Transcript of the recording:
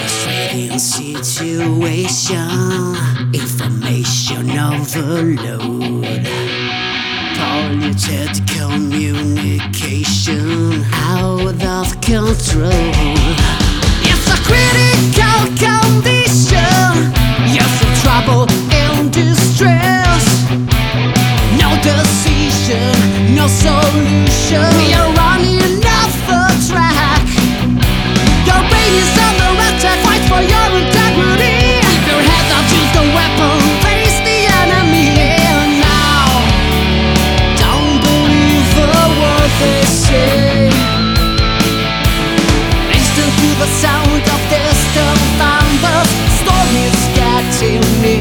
Frustrating situation, information overload, polluted communication, out of control. It's a critical condition, yes, the trouble and distress. No decision, no solution. We are running off the track. Your brain is under attack. Fight for your integrity. Keep your head up, use the weapon, face the enemy. And now, don't believe a word they say. Listen to the sound of distant thunder. Storm is getting near.